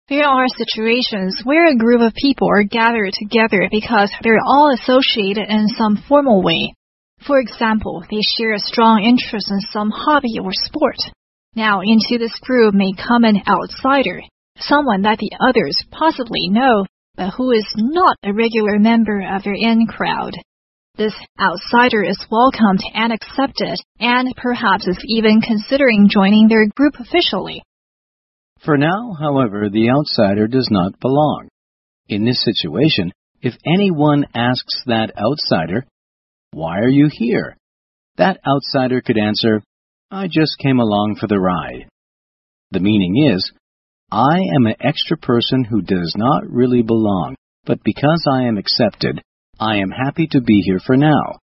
There are situations where a group of people are gathered together because they're all associated in some formal way. For example, they share a strong interest in some hobby or sport. Now, into this group may come an outsider, someone that the others possibly know, but who is not a regular member of their in-crowd. This outsider is welcomed and accepted, and perhaps is even considering joining their group officially. For now, however, the outsider does not belong. In this situation, if anyone asks that outsider, "Why are you here?" that outsider could answer, "I just came along for the ride." The meaning is, I am an extra person who does not really belong, but because I am accepted, I am happy to be here for now.